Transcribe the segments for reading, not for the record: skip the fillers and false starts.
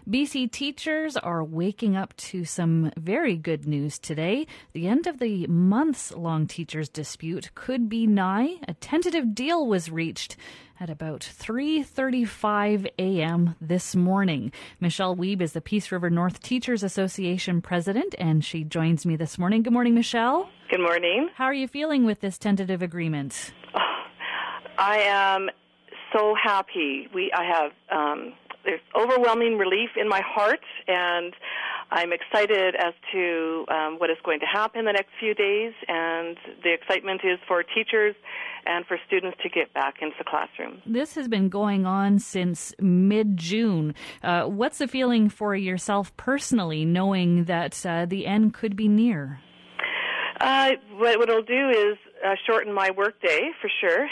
BC teachers are waking up to some very good news today. The end of the months-long teachers' dispute could be nigh. A tentative deal was reached at about 3:35 a.m. this morning. Michelle Wiebe is the Peace River North Teachers Association president, and she joins me this morning. Good morning, Michelle. Good morning. How are you feeling with this tentative agreement? I am so happy. There's overwhelming relief in my heart, and I'm excited as to what is going to happen the next few days, and the excitement is for teachers and for students to get back into the classroom. This has been going on since mid-June. What's the feeling for yourself personally, knowing that the end could be near? What it'll do is shorten my work day, for sure.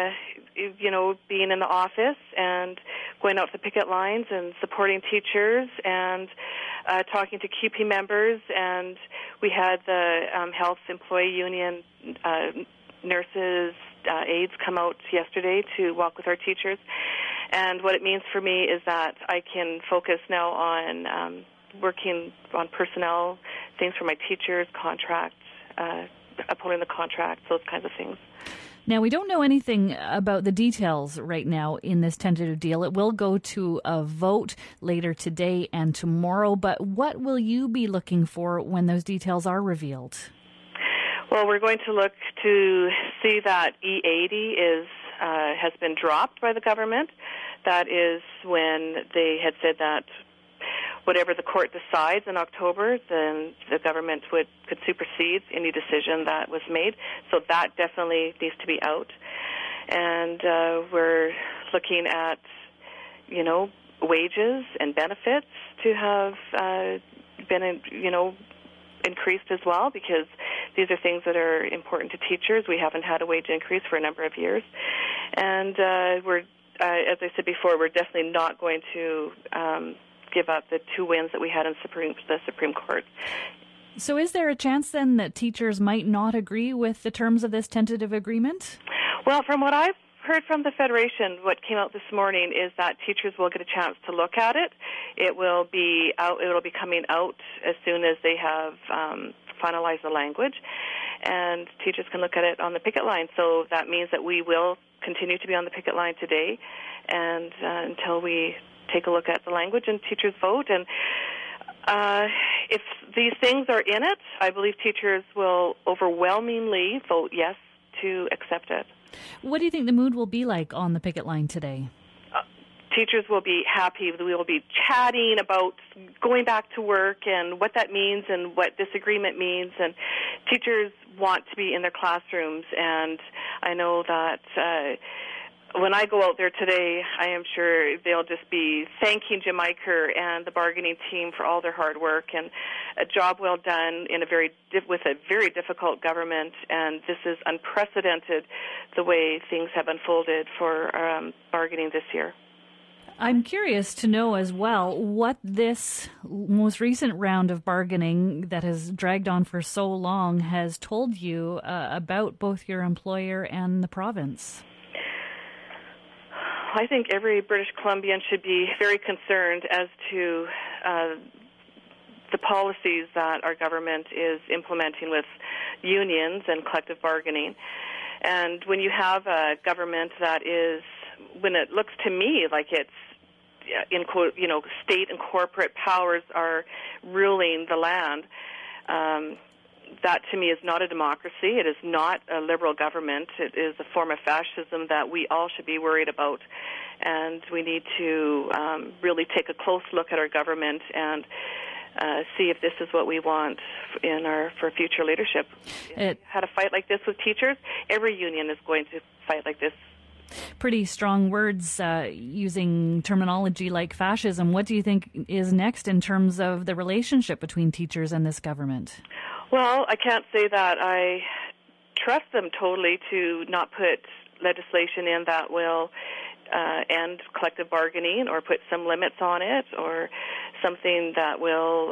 Being in the office and going out to the picket lines and supporting teachers and talking to QP members. And we had the Health Employee Union nurses, aides come out yesterday to walk with our teachers. And what it means for me is that I can focus now on working on personnel, things for my teachers, contracts, upholding the contracts, those kinds of things. Now, we don't know anything about the details right now in this tentative deal. It will go to a vote later today and tomorrow, but what will you be looking for when those details are revealed? Well, we're going to look to see that E80 has been dropped by the government. That is when they had said that whatever the court decides in October, then the government could supersede any decision that was made. So that definitely needs to be out. And we're looking at, wages and benefits to have been, increased as well, because these are things that are important to teachers. We haven't had a wage increase for a number of years. And we're, as I said before, we're definitely not going to give up the two wins that we had in the Supreme Court. So is there a chance then that teachers might not agree with the terms of this tentative agreement? Well, from what I've heard from the Federation, what came out this morning is that teachers will get a chance to look at it. It will be coming out as soon as they have finalized the language, and teachers can look at it on the picket line. So that means that we will continue to be on the picket line today and until we take a look at the language and teachers vote. And if these things are in it, I believe teachers will overwhelmingly vote yes to accept it. What do you think the mood will be like on the picket line today? Teachers will be happy. We will be chatting about going back to work and what that means and what disagreement means. And teachers want to be in their classrooms. And I know that when I go out there today, I am sure they'll just be thanking Jim Eicher and the bargaining team for all their hard work and a job well done with a very difficult government. And this is unprecedented, the way things have unfolded for bargaining this year. I'm curious to know as well what this most recent round of bargaining that has dragged on for so long has told you about both your employer and the province. I think every British Columbian should be very concerned as to the policies that our government is implementing with unions and collective bargaining. And when you have a government that is, when it looks to me like it's, state and corporate powers are ruling the land, that to me is not a democracy. It is not a liberal government. It is a form of fascism that we all should be worried about. And we need to really take a close look at our government and see if this is what we want for future leadership. Had a fight like this with teachers, every union is going to fight like this. Pretty strong words, using terminology like fascism. What do you think is next in terms of the relationship between teachers and this government? Well, I can't say that I trust them totally to not put legislation in that will end collective bargaining or put some limits on it or something that will,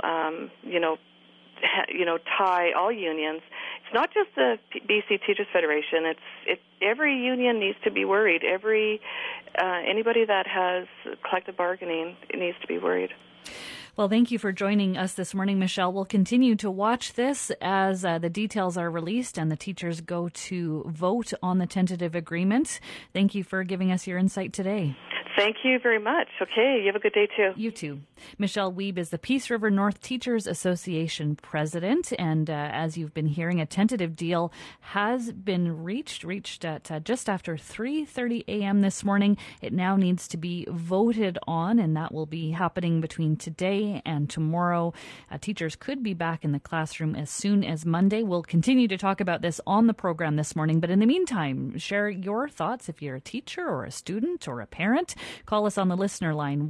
tie all unions. It's not just the BC Teachers Federation. Every union needs to be worried. Anybody that has collective bargaining needs to be worried. Well, thank you for joining us this morning, Michelle. We'll continue to watch this as the details are released and the teachers go to vote on the tentative agreement. Thank you for giving us your insight today. Thank you very much. Okay, you have a good day too. You too. Michelle Wiebe is the Peace River North Teachers Association president, and as you've been hearing, a tentative deal has been reached at just after 3:30 a.m. this morning. It now needs to be voted on, and that will be happening between today and tomorrow. Teachers could be back in the classroom as soon as Monday. We'll continue to talk about this on the program this morning, but in the meantime, share your thoughts if you're a teacher or a student or a parent. Call us on the listener line,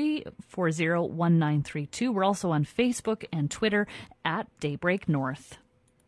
1-866-340-1932. We're also on Facebook and Twitter at Daybreak North.